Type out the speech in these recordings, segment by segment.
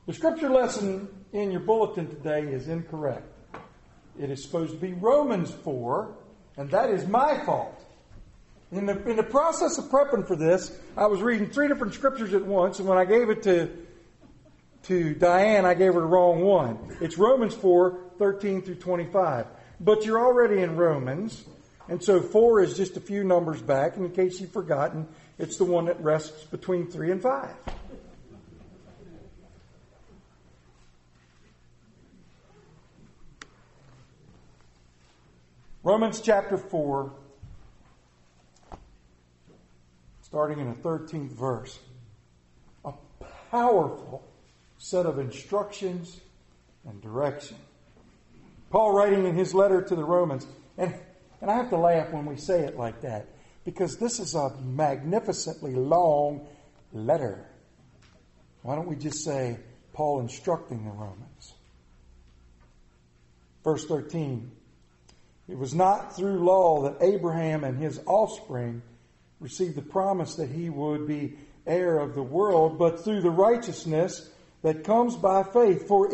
The scripture lesson in your bulletin today is incorrect. It is supposed to be Romans 4, and that is my fault. In the process of prepping for this, I was reading 3 different scriptures at once, and when I gave it to Diane, I gave her the wrong one. It's Romans 4, 13 through 25. But you're already in Romans, and so 4 is just a few numbers back, and in case you've forgotten, it's the one that rests between 3 and 5. Romans chapter 4, starting in the 13th verse. A powerful set of instructions and direction. Paul writing in his letter to the Romans, and I have to laugh when we say it like that, because this is a magnificently long letter. Why don't we just say Paul instructing the Romans? Verse 13. It was not through law that Abraham and his offspring received the promise that he would be heir of the world, but through the righteousness that comes by faith. For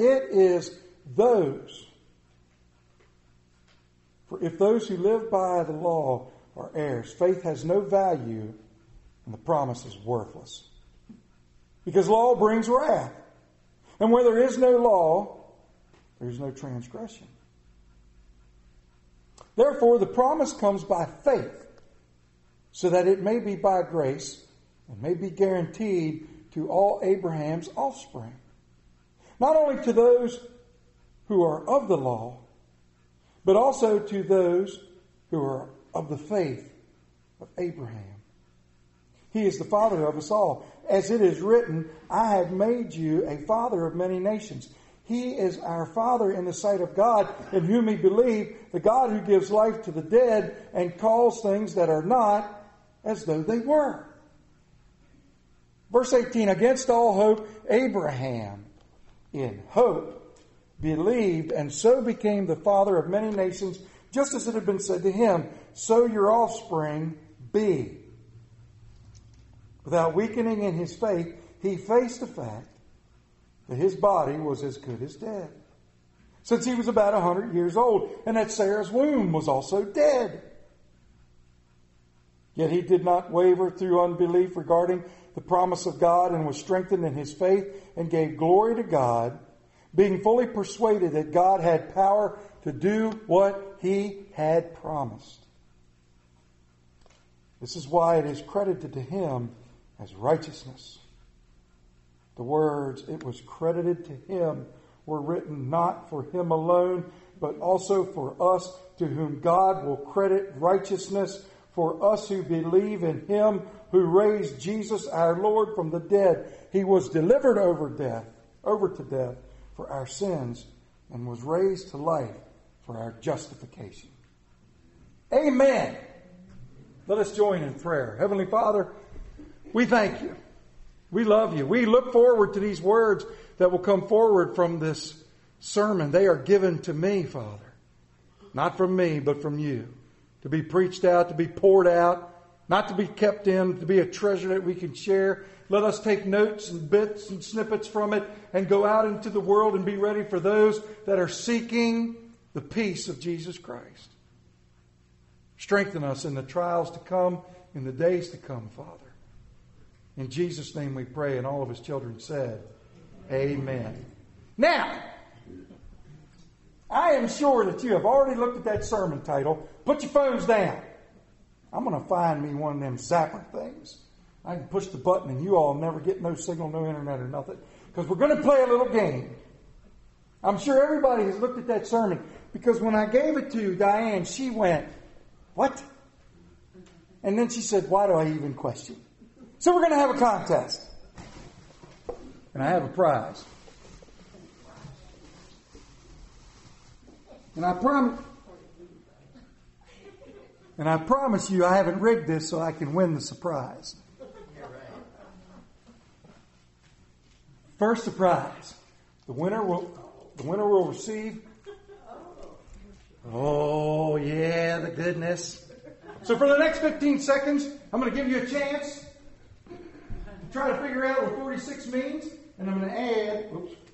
if those who live by the law are heirs, faith has no value and the promise is worthless. Because law brings wrath. And where there is no law, there is no transgression. Therefore, the promise comes by faith, so that it may be by grace and may be guaranteed to all Abraham's offspring. Not only to those who are of the law, but also to those who are of the faith of Abraham. He is the father of us all. As it is written, I have made you a father of many nations. He is our Father in the sight of God, in whom we believe, the God who gives life to the dead and calls things that are not as though they were. Verse 18, against all hope, Abraham, in hope, believed, and so became the father of many nations, just as it had been said to him, so your offspring be. Without weakening in his faith, he faced the fact that his body was as good as dead, since he was about 100 years old, and that Sarah's womb was also dead. Yet he did not waver through unbelief regarding the promise of God, and was strengthened in his faith, and gave glory to God, being fully persuaded that God had power to do what he had promised. This is why it is credited to him as righteousness. The words, it was credited to him, were written not for him alone, but also for us, to whom God will credit righteousness, for us who believe in him who raised Jesus our Lord from the dead. He was delivered over to death for our sins, and was raised to life for our justification. Amen. Let us join in prayer. Heavenly Father, we thank you. We love you. We look forward to these words that will come forward from this sermon. They are given to me, Father. Not from me, but from you. To be preached out, to be poured out, not to be kept in, to be a treasure that we can share. Let us take notes and bits and snippets from it and go out into the world and be ready for those that are seeking the peace of Jesus Christ. Strengthen us in the trials to come, in the days to come, Father. In Jesus' name we pray, and all of his children said, Amen. Now, I am sure that you have already looked at that sermon title. Put your phones down. I'm going to find me one of them zapper things. I can push the button and you all never get no signal, no internet or nothing. Because we're going to play a little game. I'm sure everybody has looked at that sermon. Because when I gave it to Diane, she went, what? And then she said, why do I even question? So we're going to have a contest. And I have a prize. And I promise you I haven't rigged this so I can win the surprise. First surprise. The winner will receive. Oh, yeah, the goodness. So for the next 15 seconds, I'm going to give you a chance to try to figure out what 46 means. And I'm going to add,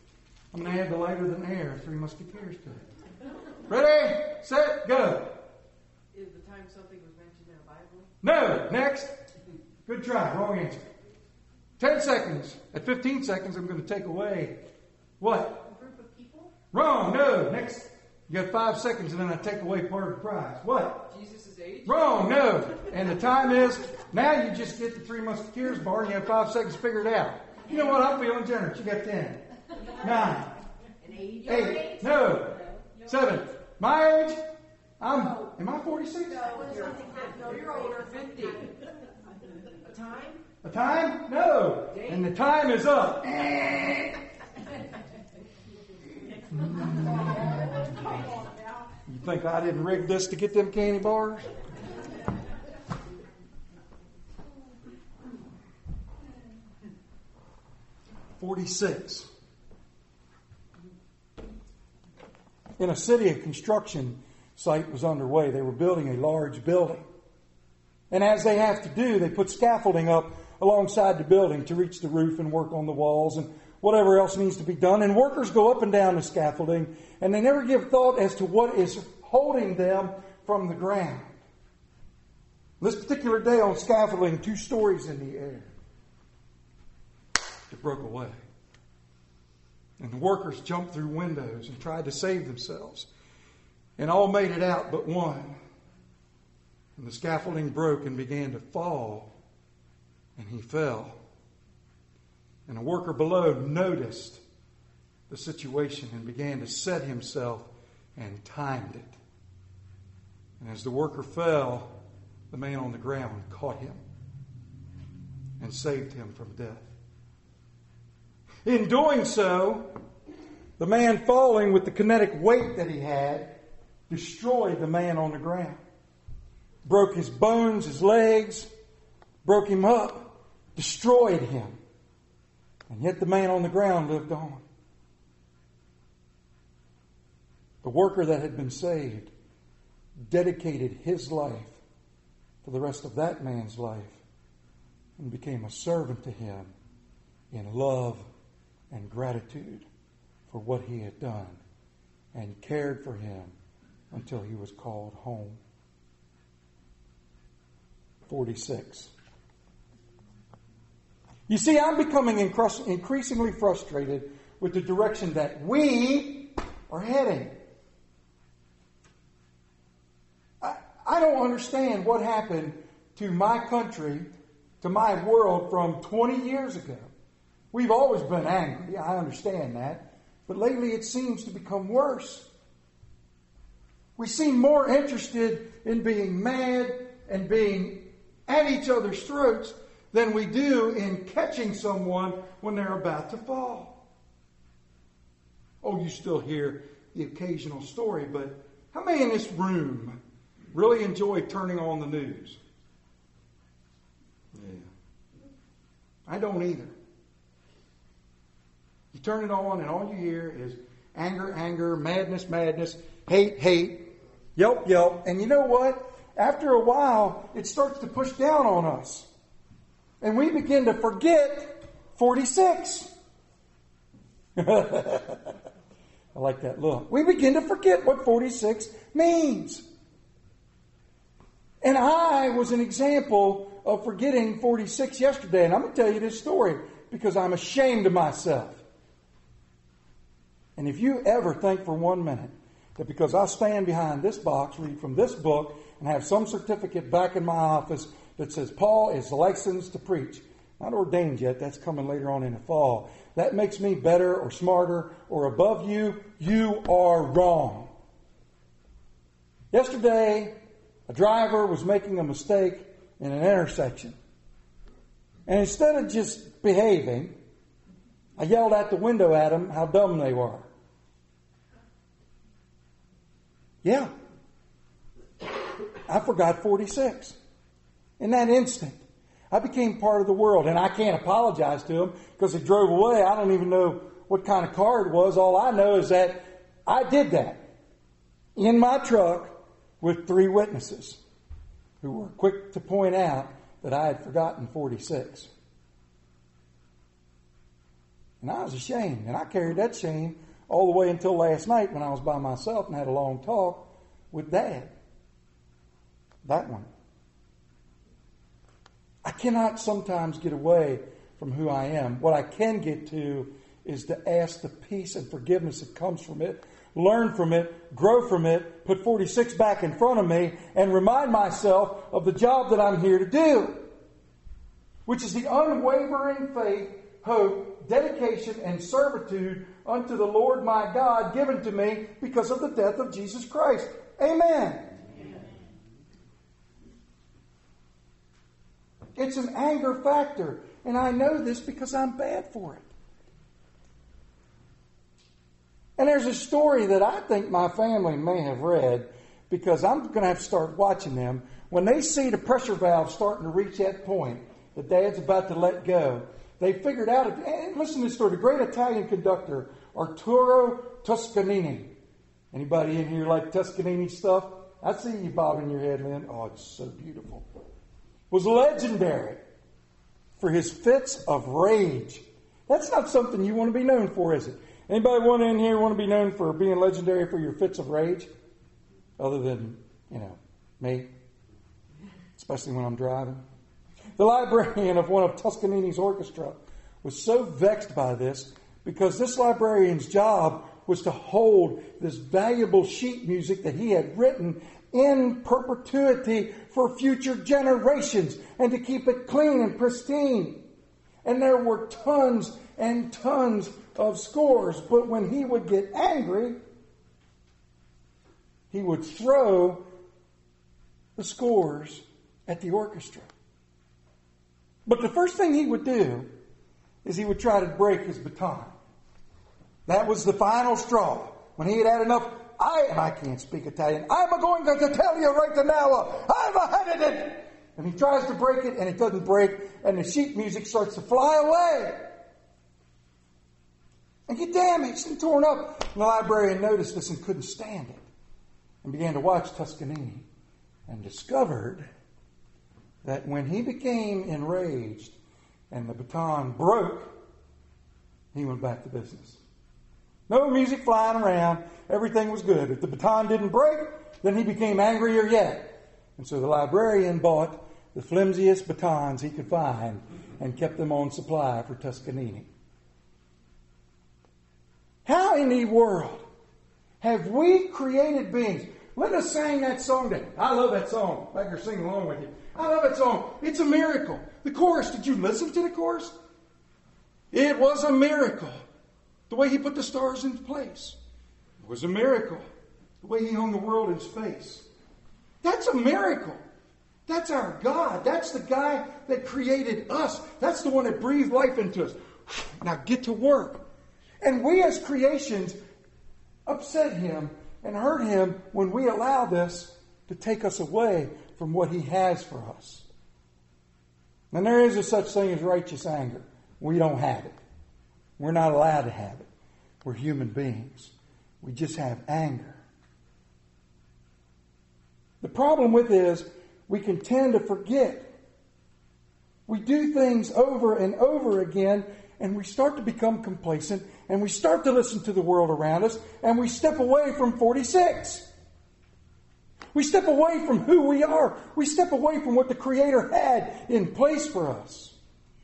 I'm going to add the lighter than air, Three Musketeers to it. Ready, set, go. Is the time something was mentioned in the Bible? No. Next. Good try. Wrong answer. 10 seconds. At 15 seconds, I'm going to take away what? A group of people? Wrong. No. Next. You got 5 seconds, and then I take away part of the prize. What? Jesus' age? Wrong. No. And the time is, now you just get the Three Musketeers bar, and you have 5 seconds to figure it out. You know what? I'm feeling generous. You got 10. 9. An age? 8. No. 7. My age? Am I 46? No, you're older. 50. A time? A time? No. And the time is up. You think I didn't rig this to get them candy bars? $46. In a city, a construction site was underway. They were building a large building. And as they have to do, they put scaffolding up alongside the building to reach the roof and work on the walls and whatever else needs to be done. And workers go up and down the scaffolding, and they never give thought as to what is holding them from the ground. This particular day on scaffolding, 2 stories in the air. It broke away. And the workers jumped through windows and tried to save themselves. And all made it out but one. And the scaffolding broke and began to fall. And he fell. And a worker below noticed the situation and began to set himself and timed it. And as the worker fell, the man on the ground caught him and saved him from death. In doing so, the man falling with the kinetic weight that he had destroyed the man on the ground. Broke his bones, his legs, broke him up, destroyed him. And yet the man on the ground lived on. The worker that had been saved dedicated his life for the rest of that man's life and became a servant to him in love and gratitude for what he had done and cared for him until he was called home. 46. You see, I'm becoming increasingly frustrated with the direction that we are heading. I don't understand what happened to my country, to my world from 20 years ago. We've always been angry. I understand that. But lately it seems to become worse. We seem more interested in being mad and being at each other's throats than we do in catching someone when they're about to fall. Oh, you still hear the occasional story, but how many in this room really enjoy turning on the news? Yeah. I don't either. You turn it on and all you hear is anger, anger, madness, madness, hate, hate, yelp, yelp. And you know what? After a while, it starts to push down on us. And we begin to forget 46. I like that look. We begin to forget what 46 means. And I was an example of forgetting 46 yesterday. And I'm going to tell you this story because I'm ashamed of myself. And if you ever think for 1 minute that because I stand behind this box, read from this book, and have some certificate back in my office that says Paul is licensed to preach, not ordained yet, that's coming later on in the fall, that makes me better or smarter or above you, you are wrong. Yesterday, a driver was making a mistake in an intersection. And instead of just behaving, I yelled out the window at them how dumb they were. Yeah. I forgot 46. In that instant, I became part of the world. And I can't apologize to them because they drove away. I don't even know what kind of car it was. All I know is that I did that in my truck with 3 witnesses who were quick to point out that I had forgotten 46. And I was ashamed. And I carried that shame all the way until last night when I was by myself and had a long talk with Dad. That one. I cannot sometimes get away from who I am. What I can get to is to ask the peace and forgiveness that comes from it, learn from it, grow from it, put 46 back in front of me, and remind myself of the job that I'm here to do, which is the unwavering faith, hope, dedication, and servitude unto the Lord my God given to me because of the death of Jesus Christ. Amen. It's an anger factor, and I know this because I'm bad for it. And there's a story that I think my family may have read, because I'm going to have to start watching them. When they see the pressure valve starting to reach that point, the Dad's about to let go, they figured out, and listen to this story, the great Italian conductor, Arturo Toscanini. Anybody in here like Toscanini stuff? I see you bobbing your head, Lynn. Oh, it's so beautiful. Was legendary for his fits of rage. That's not something you want to be known for, is it? Anybody in here want to be known for being legendary for your fits of rage? Other than, me. Especially when I'm driving. The librarian of one of Toscanini's orchestra was so vexed by this because this librarian's job was to hold this valuable sheet music that he had written in perpetuity for future generations and to keep it clean and pristine. And there were tons and tons of scores. But when he would get angry, he would throw the scores at the orchestra. But the first thing he would do is he would try to break his baton. That was the final straw. When he had had enough, I can't speak Italian. I'm going to tell you right now, I've had it. And he tries to break it, and it doesn't break, and the sheet music starts to fly away and get damaged and torn up. And the librarian noticed this and couldn't stand it and began to watch Toscanini and discovered that when he became enraged and the baton broke, he went back to business. No music flying around. Everything was good. If the baton didn't break, then he became angrier yet. And so the librarian bought the flimsiest batons he could find and kept them on supply for Toscanini. How in the world have we created beings? Linda sang that song today. I love that song. Back here singing along with you. I love that song. It's a miracle. The chorus, did you listen to the chorus? It was a miracle. The way he put the stars into place. It was a miracle. The way he hung the world in space. That's a miracle. That's our God. That's the guy that created us. That's the one that breathed life into us. Now get to work. And we as creations upset him and hurt him when we allow this to take us away from what he has for us. And there is a such thing as righteous anger. We don't have it. We're not allowed to have it. We're human beings. We just have anger. The problem with it is we can tend to forget. We do things over and over again, and we start to become complacent, and we start to listen to the world around us, and we step away from 46. We step away from who we are. We step away from what the Creator had in place for us.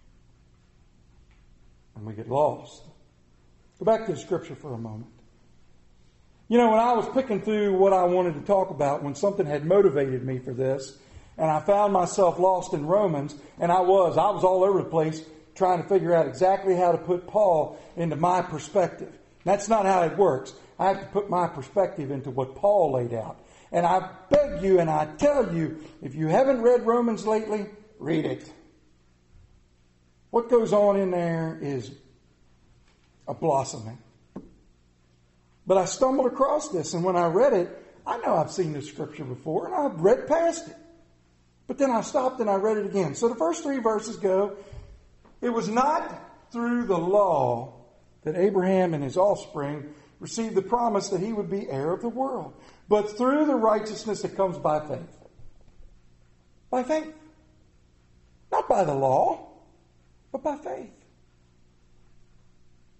And we get lost. Go back to the scripture for a moment. When I was picking through what I wanted to talk about, when something had motivated me for this, and I found myself lost in Romans, and I was all over the place trying to figure out exactly how to put Paul into my perspective. That's not how it works. I have to put my perspective into what Paul laid out. And I beg you and I tell you, if you haven't read Romans lately, read it. What goes on in there is a blossoming. But I stumbled across this, and when I read it, I know I've seen this scripture before, and I've read past it. But then I stopped and I read it again. So the first 3 verses go, it was not through the law that Abraham and his offspring received the promise that he would be heir of the world, but through the righteousness that comes by faith. By faith. Not by the law, but by faith.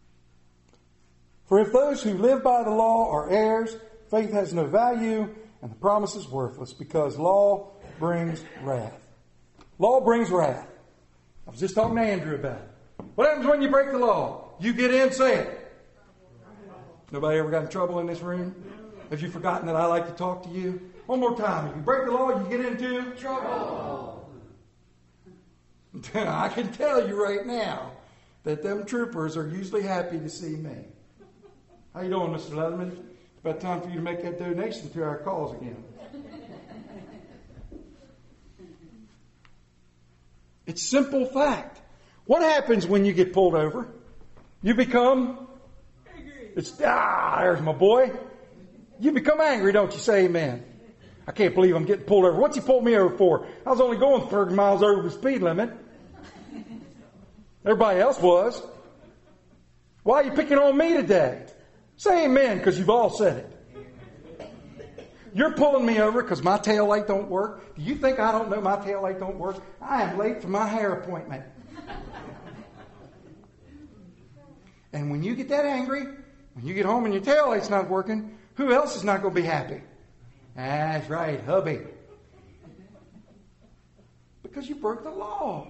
For if those who live by the law are heirs, faith has no value, and the promise is worthless, because law brings wrath. Law brings wrath. I was just talking to Andrew about it. What happens when you break the law? You get in, say it. Nobody ever got in trouble in this room? Have you forgotten that I like to talk to you? One more time. If you break the law, you get into trouble. I can tell you right now that them troopers are usually happy to see me. How you doing, Mr. Leatherman? It's about time for you to make that donation to our cause again. It's simple fact. What happens when you get pulled over? You become angry. There's my boy. You become angry, don't you? Say amen. I can't believe I'm getting pulled over. What's he pulled me over for? I was only going 30 miles over the speed limit. Everybody else was. Why are you picking on me today? Say amen, because you've all said it. You're pulling me over because my tail light don't work. Do you think I don't know my tail light don't work? I am late for my hair appointment. And when you get that angry, when you get home and your tail light's not working, who else is not going to be happy? That's right, hubby. Because you broke the law.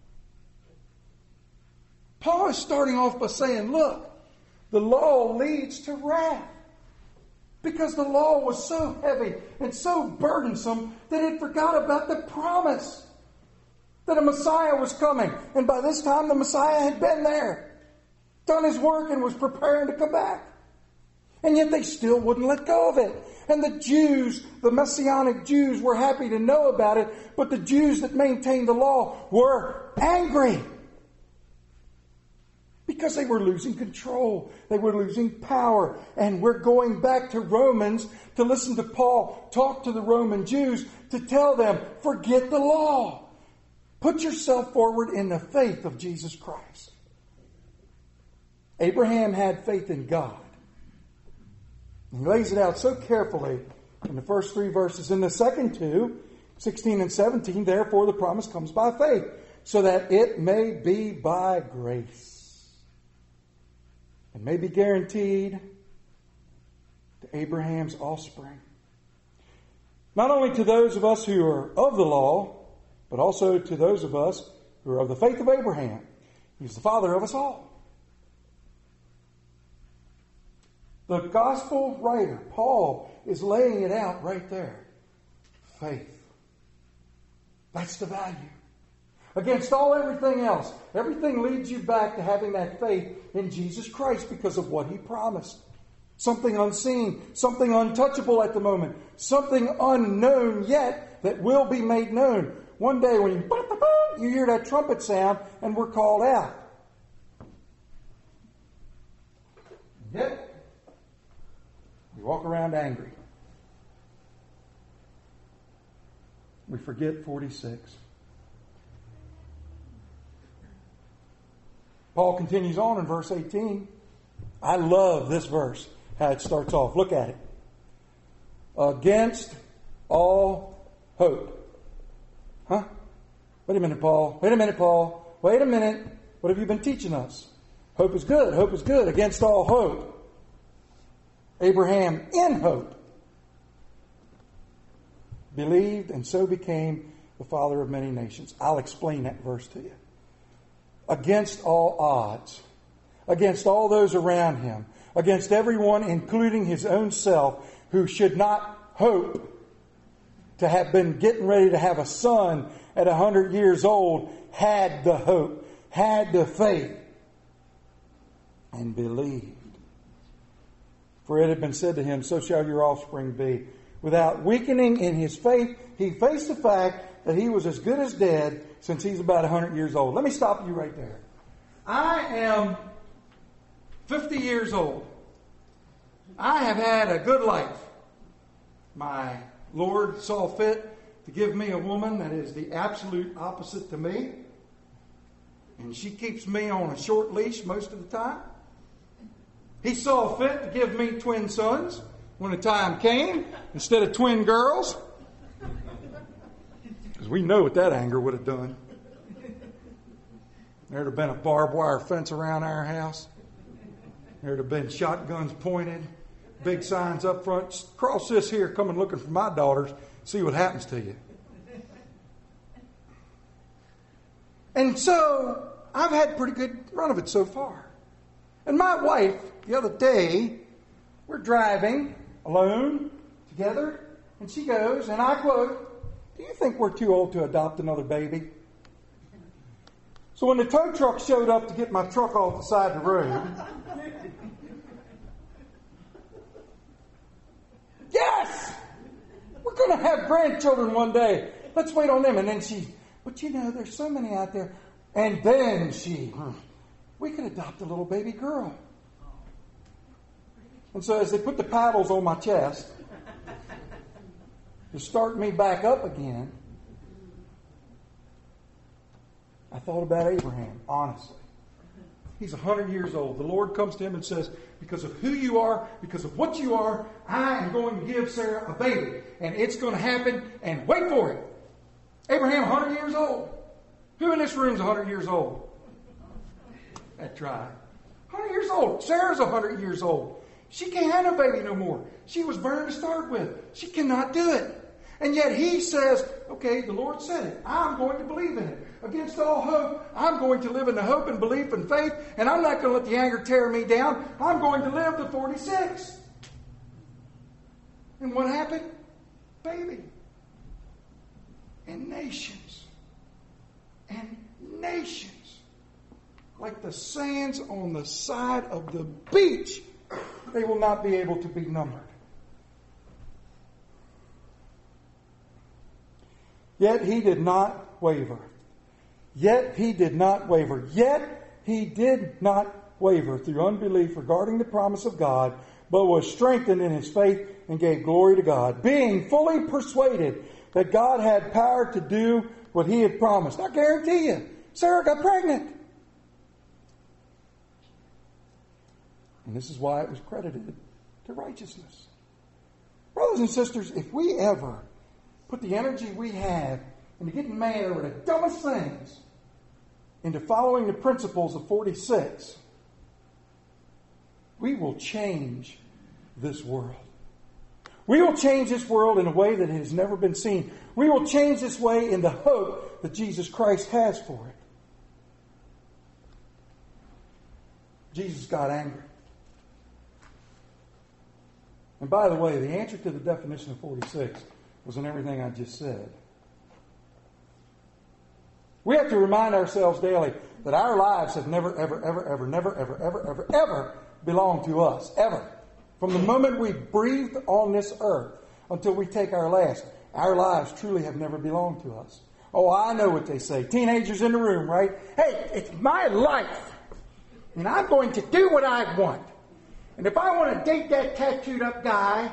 Paul is starting off by saying, look, the law leads to wrath. Because the law was so heavy and so burdensome that it forgot about the promise that a Messiah was coming. And by this time, the Messiah had been there, done his work, and was preparing to come back. And yet they still wouldn't let go of it. And the Jews, the Messianic Jews, were happy to know about it, but the Jews that maintained the law were angry. Because they were losing control. They were losing power. And we're going back to Romans to listen to Paul talk to the Roman Jews to tell them, forget the law. Put yourself forward in the faith of Jesus Christ. Abraham had faith in God. He lays it out so carefully in the first 3 verses. In the second 2, 16 and 17, therefore the promise comes by faith, so that it may be by grace. And may be guaranteed to Abraham's offspring. Not only to those of us who are of the law, but also to those of us who are of the faith of Abraham. He's the father of us all. The gospel writer, Paul, is laying it out right there. Faith. That's the value. Against everything else, everything leads you back to having that faith in Jesus Christ because of what He promised. Something unseen, something untouchable at the moment, something unknown yet that will be made known. One day when you hear that trumpet sound and we're called out. Yet, we walk around angry. We forget 46. Paul continues on in verse 18. I love this verse, how it starts off. Look at it. Against all hope. Huh? Wait a minute, Paul. Wait a minute, Paul. Wait a minute. What have you been teaching us? Hope is good. Hope is good. Against all hope. Abraham, in hope, believed and so became the father of many nations. I'll explain that verse to you. Against all odds, against all those around him, against everyone, including his own self, who should not hope to have been getting ready to have a son at 100 years old, had the hope, had the faith, and believed. For it had been said to him, so shall your offspring be. Without weakening in his faith, he faced the fact that he was as good as dead since he's about 100 years old. Let me stop you right there. I am 50 years old. I have had a good life. My Lord saw fit to give me a woman that is the absolute opposite to me. And she keeps me on a short leash most of the time. He saw fit to give me twin sons when the time came, instead of twin girls. Because we know what that anger would have done. There'd have been a barbed wire fence around our house. There'd have been shotguns pointed, big signs up front. Cross this here, coming looking for my daughters. See what happens to you. And so I've had a pretty good run of it so far. And my wife, the other day, we're driving alone together, and she goes, and I quote, "Do you think we're too old to adopt another baby?" So when the tow truck showed up to get my truck off the side of the road, yes! We're going to have grandchildren one day. Let's wait on them. And then but you know, there's so many out there. And then we could adopt a little baby girl. And so as they put the paddles on my chest to start me back up again, I thought about Abraham, honestly. He's 100 years old. The Lord comes to him and says, because of who you are, because of what you are, I am going to give Sarah a baby. And it's going to happen, and wait for it. Abraham, 100 years old. Who in this room is 100 years old? That's right. 100 years old. Sarah's 100 years old. She can't have a baby no more. She was burned to start with. She cannot do it. And yet he says, okay, the Lord said it. I'm going to believe in it. Against all hope, I'm going to live in the hope and belief and faith, and I'm not going to let the anger tear me down. I'm going to live to 46. And what happened? Baby. And nations. And nations. Like the sands on the side of the beach, they will not be able to be numbered. Yet he did not waver. Yet he did not waver. Yet he did not waver through unbelief regarding the promise of God, but was strengthened in his faith and gave glory to God, being fully persuaded that God had power to do what he had promised. I guarantee you, Sarah got pregnant. And this is why it was credited to righteousness. Brothers and sisters, if we ever put the energy we have into getting mad over the dumbest things into following the principles of 46, we will change this world. We will change this world in a way that has never been seen. We will change this way in the hope that Jesus Christ has for it. Jesus got angry. And by the way, the answer to the definition of 46 was in everything I just said. We have to remind ourselves daily that our lives have never, ever, ever, ever, never, ever, ever, ever, ever belonged to us. Ever. From the moment we breathed on this earth until we take our last, our lives truly have never belonged to us. Oh, I know what they say. Teenagers in the room, right? Hey, it's my life. And I'm going to do what I want. And if I want to date that tattooed up guy,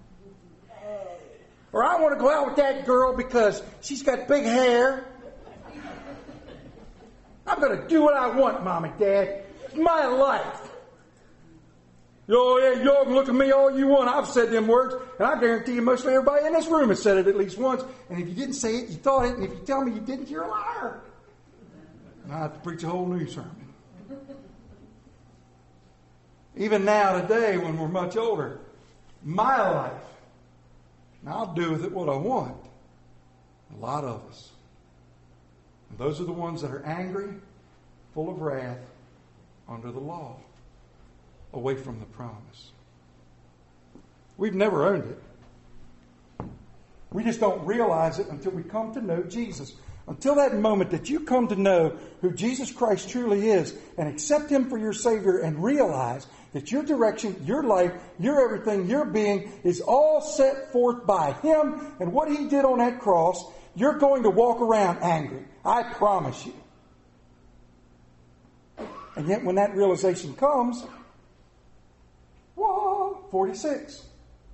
or I want to go out with that girl because she's got big hair, I'm going to do what I want, Mom and Dad. It's my life. Y'all can look at me all you want. I've said them words, and I guarantee you mostly everybody in this room has said it at least once. And if you didn't say it, you thought it. And if you tell me you didn't, you're a liar. And I have to preach a whole new sermon. Even now, today, when we're much older, my life, and I'll do with it what I want. A lot of us. And those are the ones that are angry, full of wrath, under the law, away from the promise. We've never owned it. We just don't realize it until we come to know Jesus. Until that moment that you come to know who Jesus Christ truly is and accept Him for your Savior and realize that your direction, your life, your everything, your being is all set forth by Him and what He did on that cross, you're going to walk around angry. I promise you. And yet when that realization comes, whoa, 46.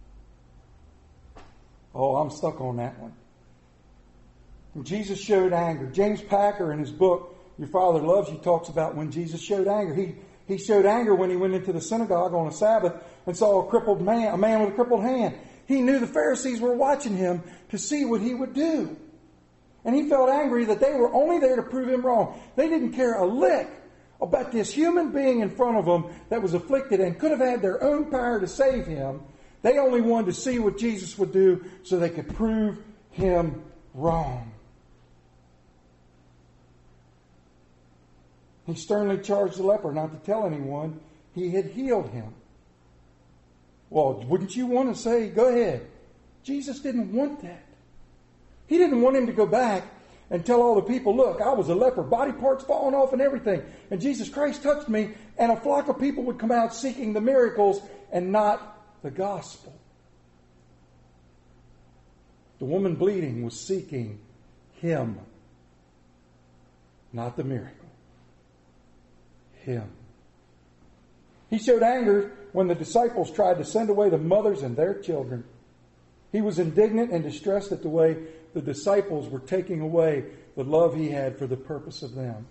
Oh, I'm stuck on that one. And Jesus showed anger. James Packer, in his book, Your Father Loves You, talks about when Jesus showed anger. He showed anger when he went into the synagogue on a Sabbath and saw a man with a crippled hand. He knew the Pharisees were watching him to see what he would do. And he felt angry that they were only there to prove him wrong. They didn't care a lick about this human being in front of them that was afflicted and could have had their own power to save him. They only wanted to see what Jesus would do so they could prove him wrong. He sternly charged the leper not to tell anyone he had healed him. Well, wouldn't you want to say, go ahead? Jesus didn't want that. He didn't want him to go back and tell all the people, look, I was a leper, body parts falling off and everything. And Jesus Christ touched me, and a flock of people would come out seeking the miracles and not the gospel. The woman bleeding was seeking him, not the miracle. Him. He showed anger when the disciples tried to send away the mothers and their children. He was indignant and distressed at the way the disciples were taking away the love he had for the purpose of them.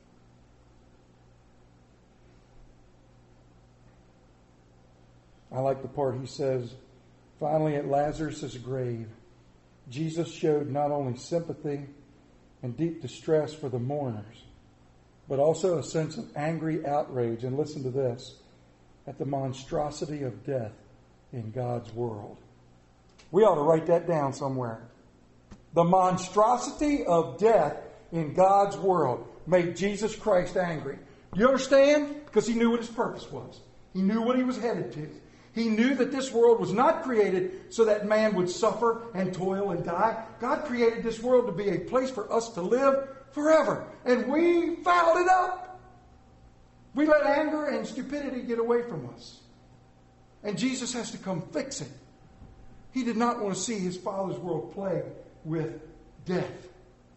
I like the part he says, finally at Lazarus' grave, Jesus showed not only sympathy and deep distress for the mourners, but also a sense of angry outrage, and listen to this, at the monstrosity of death in God's world. We ought to write that down somewhere. The monstrosity of death in God's world made Jesus Christ angry. You understand? Because he knew what his purpose was. He knew what he was headed to. He knew that this world was not created so that man would suffer and toil and die. God created this world to be a place for us to live forever. And we fouled it up. We let anger and stupidity get away from us. And Jesus has to come fix it. He did not want to see his Father's world plagued with death.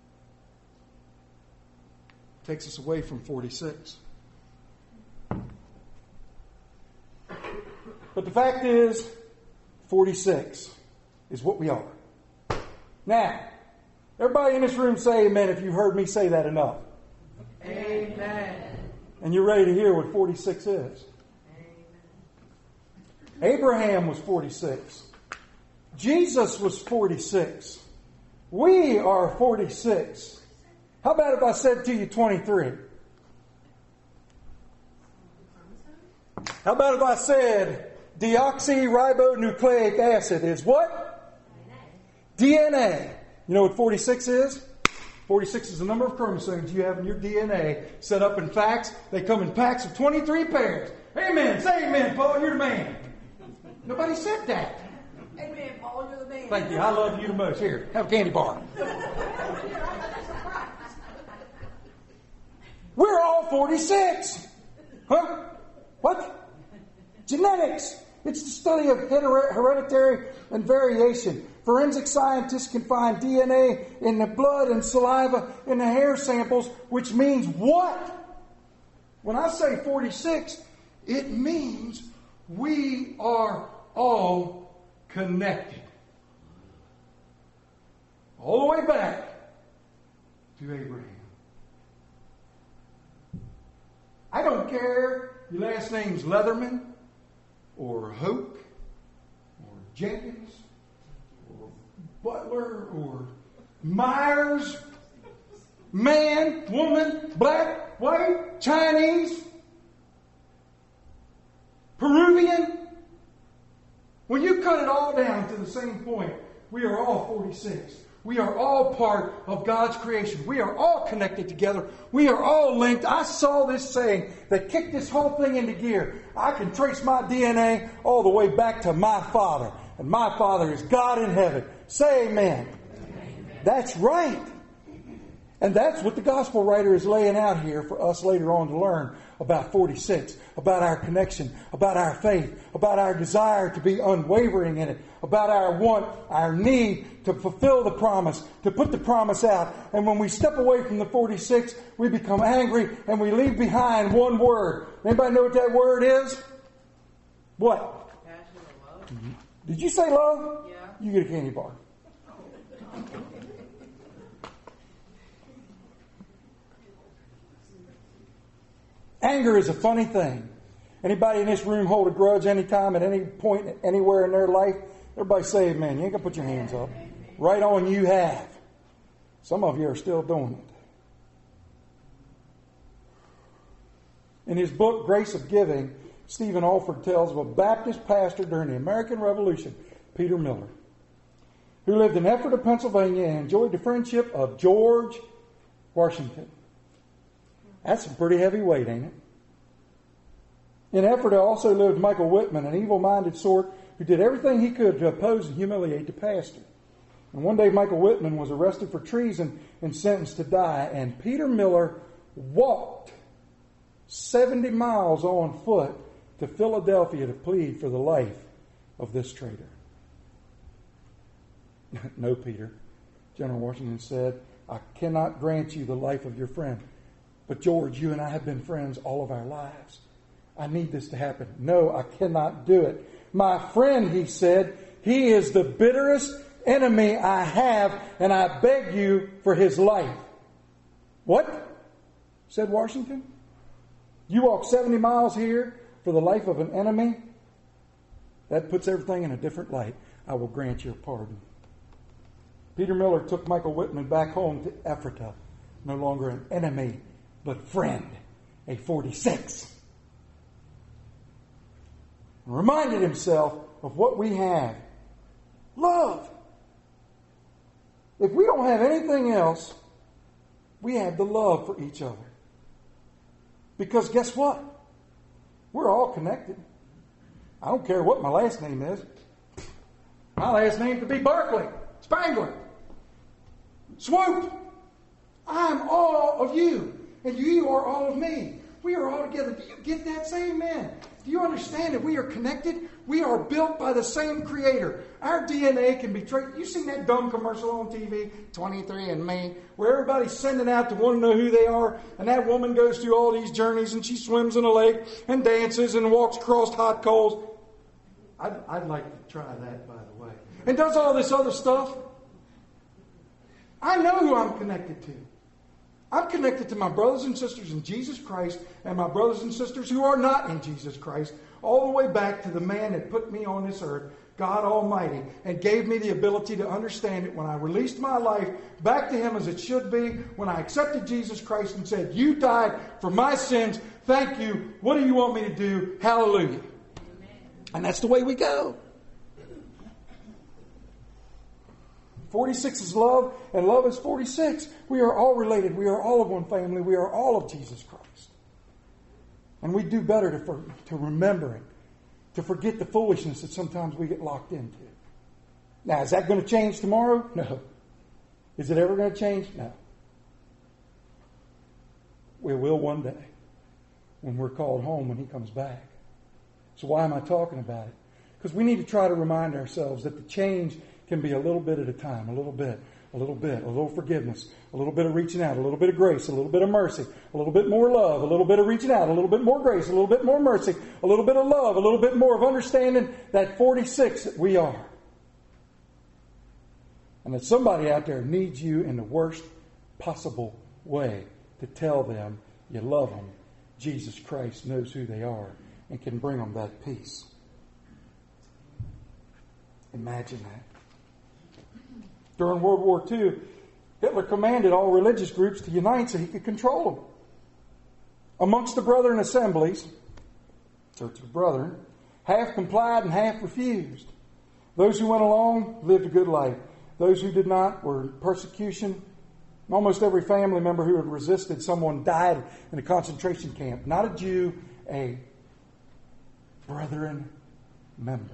Takes us away from 46. But the fact is, 46 is what we are. Now, everybody in this room say amen if you've heard me say that enough. Amen. And you're ready to hear what 46 is. Amen. Abraham was 46. Jesus was 46. We are 46. How about if I said to you 23? How about if I said deoxyribonucleic acid is what? DNA. You know what 46 is? 46 is the number of chromosomes you have in your DNA set up in packs. They come in packs of 23 pairs. Amen. Say amen, Paul. You're the man. Nobody said that. Amen, Paul. You're the man. Thank you. I love you the most. Here, have a candy bar. We're all 46. Huh? What? Genetics. It's the study of hereditary and variation. Forensic scientists can find DNA in the blood and saliva in the hair samples, which means what? When I say 46, it means we are all connected. All the way back to Abraham. I don't care if your last name's Leatherman or Hoke or Jenkins or Butler or Myers, man, woman, black, white, Chinese, Peruvian. When you cut it all down to the same point, we are all 46. We are all part of God's creation. We are all connected together. We are all linked. I saw this saying that kicked this whole thing into gear. I can trace my DNA all the way back to my Father. And my Father is God in heaven. Say amen. Amen. That's right. And that's what the gospel writer is laying out here for us later on to learn about 46, about our connection, about our faith, about our desire to be unwavering in it, about our want, our need to fulfill the promise, to put the promise out. And when we step away from the 46, we become angry and we leave behind one word. Anybody know what that word is? What? Passion or love? Did you say love? Yeah. You get a candy bar. Anger is a funny thing. Anybody in this room hold a grudge anytime, at any point, anywhere in their life? Everybody say amen. You ain't going to put your hands up. Right on, you have. Some of you are still doing In his book, Grace of Giving, Stephen Alford tells of a Baptist pastor during the American Revolution, Peter Miller, who lived in Ephrata, Pennsylvania, and enjoyed the friendship of George Washington. That's some pretty heavy weight, ain't it? In Ephrata also lived Michael Whitman, an evil-minded sort who did everything he could to oppose and humiliate the pastor. And one day Michael Whitman was arrested for treason and sentenced to die, and Peter Miller walked 70 miles on foot to Philadelphia to plead for the life of this traitor. No, Peter, General Washington said, I cannot grant you the life of your friend. But George, you and I have been friends all of our lives. I need this to happen. No, I cannot do it. My friend, he said, he is the bitterest enemy I have, and I beg you for his life. What? Said Washington. You walk 70 miles here for the life of an enemy? That puts everything in a different light. I will grant you a pardon. Peter Miller took Michael Whitman back home to Ephrata, no longer an enemy, but friend, a 46. And reminded himself of what we have. Love. If we don't have anything else, we have the love for each other. Because guess what? We're all connected. I don't care what my last name is. My last name could be Barkley, Spangler, Swoop. I'm all of you, and you are all of me. We are all together. Do you get that? Say amen. Do you understand that we are connected? We are built by the same Creator. Our DNA can be traced. You seen that dumb commercial on TV, 23andMe, where everybody's sending out to want to know who they are, and that woman goes through all these journeys, and she swims in a lake, and dances, and walks across hot coals. I'd like to try that, by the way. And does all this other stuff. I know who I'm connected to. I'm connected to my brothers and sisters in Jesus Christ and my brothers and sisters who are not in Jesus Christ, all the way back to the man that put me on this earth, God Almighty, and gave me the ability to understand it when I released my life back to Him as it should be, when I accepted Jesus Christ and said, you died for my sins. Thank you. What do you want me to do? Hallelujah. Amen. And that's the way we go. 46 is love, and love is 46. We are all related. We are all of one family. We are all of Jesus Christ. And we do better to remember it, to forget the foolishness that sometimes we get locked into. Now, is that going to change tomorrow? No. Is it ever going to change? No. We will one day when we're called home when He comes back. So why am I talking about it? Because we need to try to remind ourselves that the change can be a little bit at a time, a little bit, a little forgiveness, a little bit of reaching out, a little bit of grace, a little bit of mercy, a little bit more love, a little bit of reaching out, a little bit more grace, a little bit more mercy, a little bit of love, a little bit more of understanding that 46 that we are. And that somebody out there needs you in the worst possible way to tell them you love them. Jesus Christ knows who they are and can bring them that peace. Imagine that. During World War II, Hitler commanded all religious groups to unite so he could control them. Amongst the Brethren assemblies, Church of Brethren, half complied and half refused. Those who went along lived a good life. Those who did not were in persecution. Almost every family member who had resisted someone died in a concentration camp. Not a Jew, a Brethren member.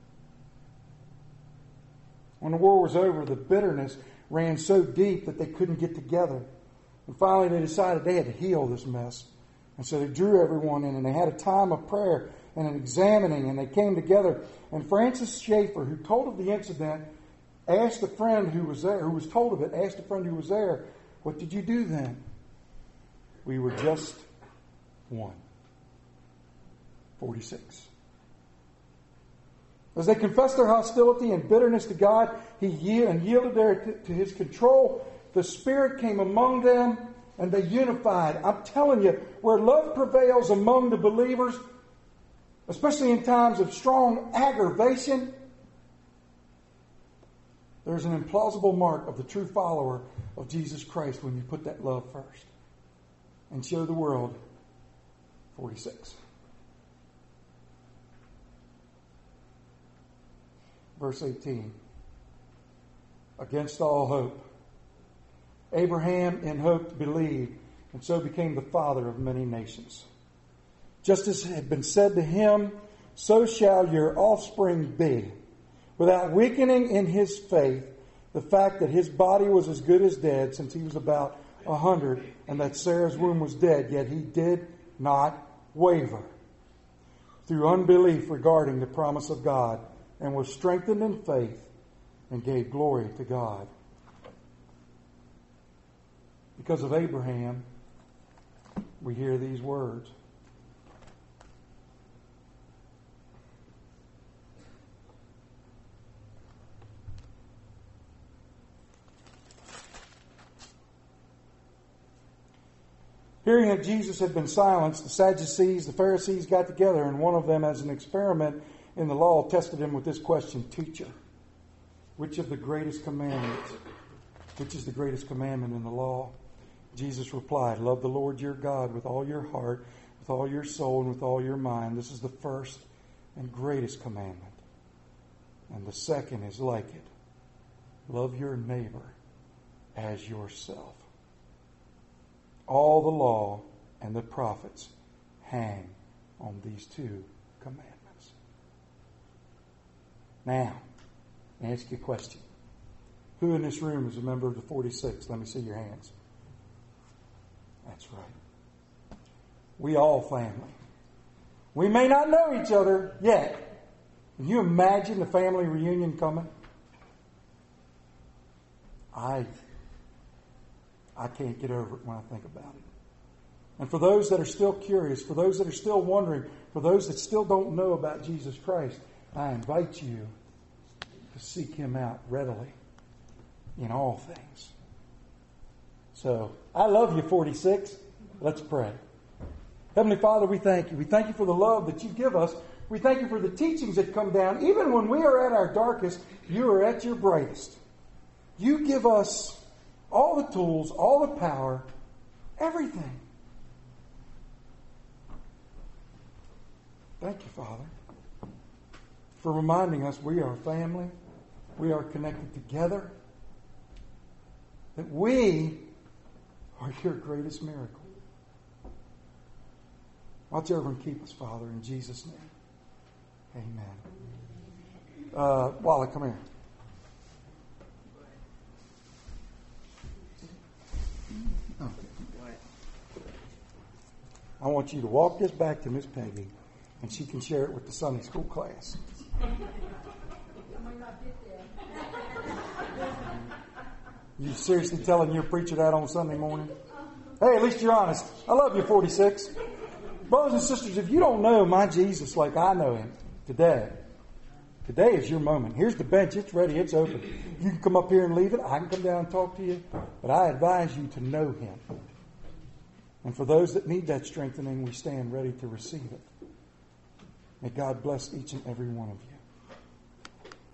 When the war was over, the bitterness ran so deep that they couldn't get together. And finally they decided they had to heal this mess. And so they drew everyone in and they had a time of prayer and an examining, and they came together. And Francis Schaeffer, who told of the incident, asked a friend who was there, who was told of it, asked a friend who was there, what did you do then? We were just one. 46. As they confessed their hostility and bitterness to God, He yielded to His control. The Spirit came among them and they unified. I'm telling you, where love prevails among the believers, especially in times of strong aggravation, there's an implausible mark of the true follower of Jesus Christ when you put that love first and show the world 46. Verse 18. Against all hope, Abraham in hope believed, and so became the father of many nations. Just as it had been said to him, so shall your offspring be. Without weakening in his faith, the fact that his body was as good as dead, since he was about 100, and that Sarah's womb was dead, yet he did not waver through unbelief regarding the promise of God, and was strengthened in faith and gave glory to God. Because of Abraham, we hear these words. Hearing that Jesus had been silenced, the Sadducees, the Pharisees got together, and one of them, as an experiment in the law, tested him with this question: Teacher, which is the greatest commandment in the law? Jesus replied, Love the Lord your God with all your heart, with all your soul, and with all your mind. This is the first and greatest commandment. And the second is like it. Love your neighbor as yourself. All the law and the prophets hang on these two commandments. Now, let me ask you a question. Who in this room is a member of the 46? Let me see your hands. That's right. We all family. We may not know each other yet. Can you imagine the family reunion coming? I can't get over it when I think about it. And for those that are still curious, for those that are still wondering, for those that still don't know about Jesus Christ, I invite you to seek Him out readily in all things. So, I love you, 46. Let's pray. Heavenly Father, we thank you. We thank you for the love that you give us. We thank you for the teachings that come down. Even when we are at our darkest, you are at your brightest. You give us all the tools, all the power, everything. Thank you, Father, for reminding us we are family. We are connected together. That we are your greatest miracle. Watch over and keep us, Father, in Jesus' name. Amen. Wally, come here. I want you to walk this back to Miss Peggy, and she can share it with the Sunday school class. You seriously telling your preacher that on Sunday morning? Hey, at least you're honest. I love you, 46. Brothers and sisters, if you don't know my Jesus like I know Him today is your moment. Here's the bench. It's ready. It's open. You can come up here and leave it. I can come down and talk to you. But I advise you to know Him. And for those that need that strengthening, we stand ready to receive it. May God bless each and every one of you.